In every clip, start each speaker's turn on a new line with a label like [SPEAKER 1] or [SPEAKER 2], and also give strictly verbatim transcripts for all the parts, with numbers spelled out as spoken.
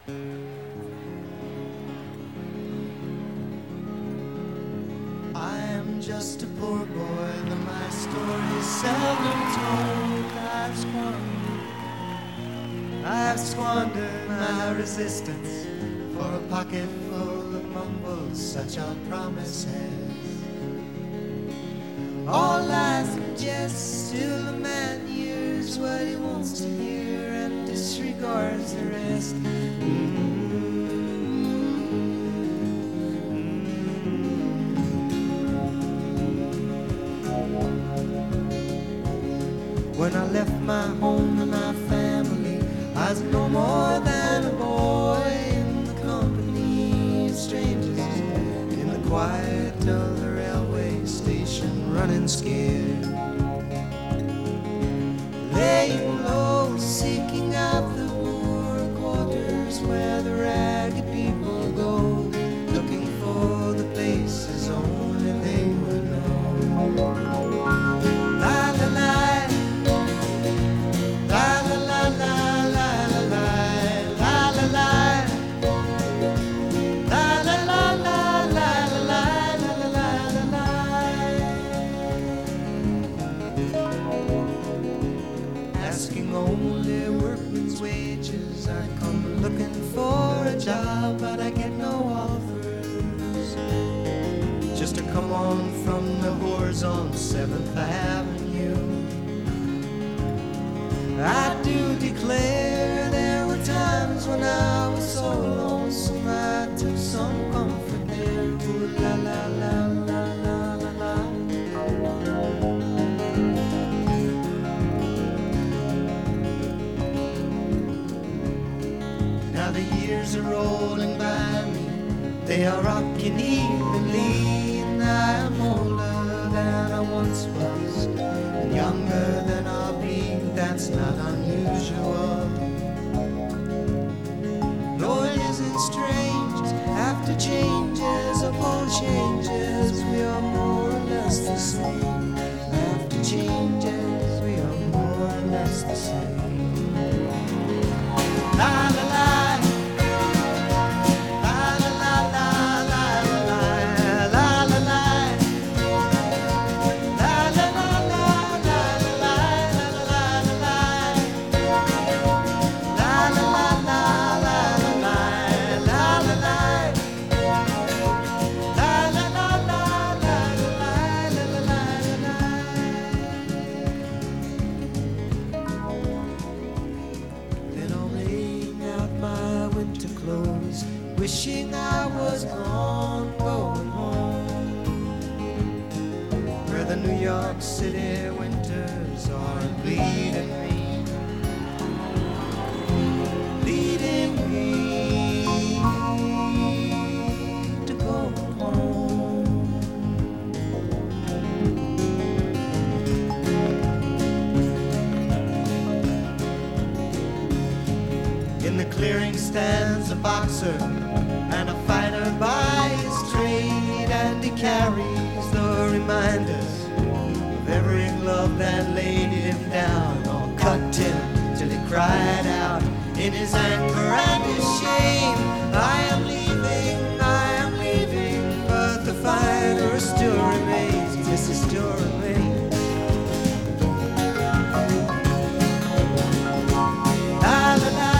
[SPEAKER 1] I am just a poor boy, though my story's seldom told. I've squandered, I've squandered my resistance for a pocket full of mumbles, such are promises. All lies and jests, till a man hears what he wants to hear and disregards the rest. Mm-hmm. When I left my home and my family, I was no more than a boy in the company of strangers, in the quiet of the railway station, running scared, laying low, seeking out the poor quarters where the ragged people go, looking for the places only they would know. La la la. Only workman's wages. I come looking for a job, but I get no offers. Just to come on from the whores on seventh Avenue. I do declare there were times when I was so lonesome I took some comfort there. Ooh, la la la la la la la. Now the years are rolling by me, they are rocking evenly, and I am older than I once was, and younger than I'll be. That's not unusual. Though it isn't strange, after changes upon changes, we are more or less the same. After changes, we are more or less the same. La la la. Wishing I was gone, going home, where the New York City winters are bleeding me, leading me to go home. In the clearing stands a boxer and a fighter by his trade, and he carries the reminders of every glove that laid him down or cut him till he cried out in his anger and his shame, I am leaving, I am leaving, but the fighter still remains, yes, he still remains. La la la.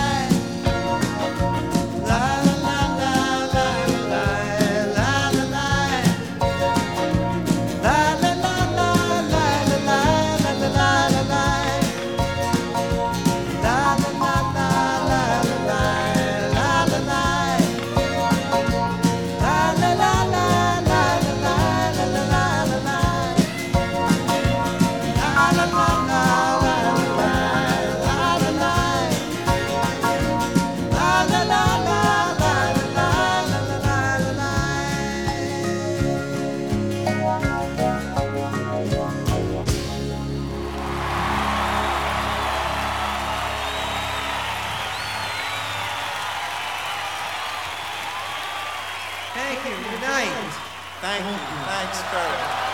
[SPEAKER 1] Thank you. Good night.
[SPEAKER 2] Thank you. Thanks, Kurt.